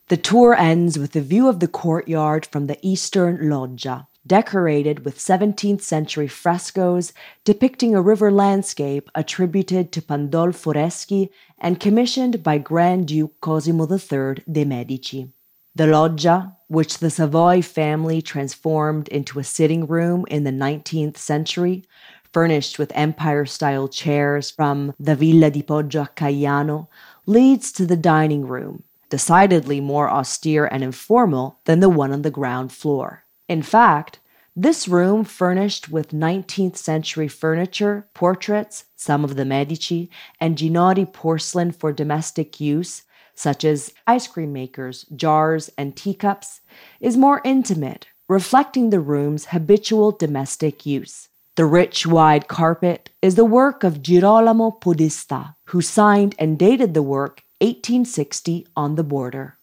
The tour ends with a view of the courtyard from the eastern loggia, decorated with 17th century frescoes depicting a river landscape attributed to Pandolfo Reschi and commissioned by Grand Duke Cosimo III de' Medici. The loggia, which the Savoy family transformed into a sitting room in the 19th century, furnished with empire-style chairs from the Villa di Poggio a Caiano, leads to the dining room, decidedly more austere and informal than the one on the ground floor. In fact, this room, furnished with 19th century furniture, portraits, some of the Medici, and Ginori porcelain for domestic use, such as ice cream makers, jars, and teacups, is more intimate, reflecting the room's habitual domestic use. The rich, wide carpet is the work of Girolamo Podesta, who signed and dated the work 1860 on the border.